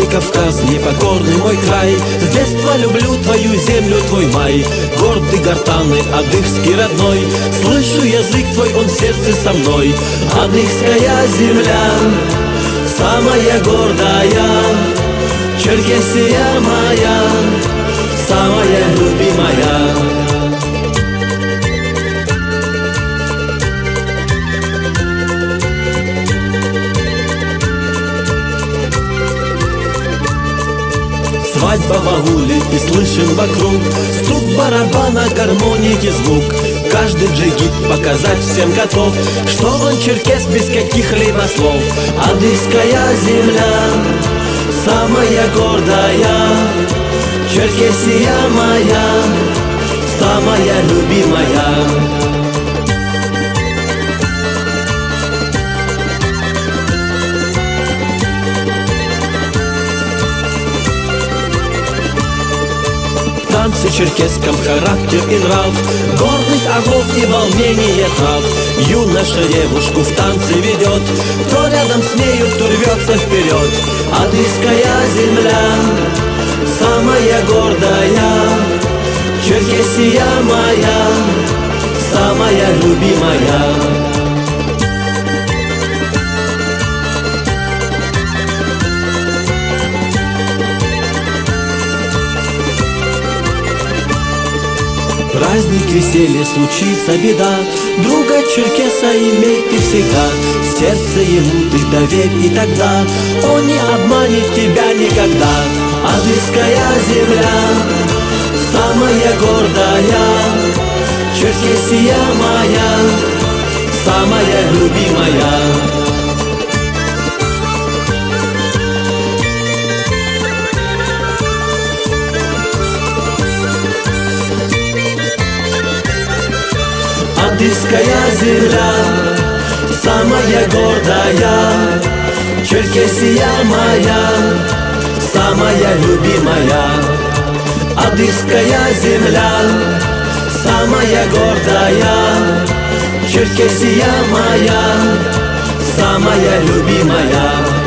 Кавказ, непокорный мой край. С детства люблю твою землю, твой май. Гордый, гортанный, адыгский родной. Слышу язык твой, он в сердце со мной. Адыгская земля, самая гордая. Черкесия моя, самая любимая. Свадьба в ауле, и слышим вокруг стук барабана, гармоники звук. Каждый джигит показать всем готов, что он черкес без каких-либо слов. Адыгская земля, самая гордая. Черкесия моя, самая любимая. Танцы черкесском, характер и нрав, горных огов и волнение трав. Юноша девушку в танце ведет, кто рядом с нею, кто рвется вперед. Адыгская земля, самая гордая. Черкесия моя, самая любимая. Праздник, веселье, случится беда, друга черкеса имей ты всегда. Сердце ему ты доверь, и тогда он не обманет тебя никогда. Адыгская земля, самая гордая. Черкесия моя, самая любимая. Адыгская земля, самая гордая. Черкесия моя, самая любимая. Адыгская земля, самая гордая. Черкесия моя, самая любимая.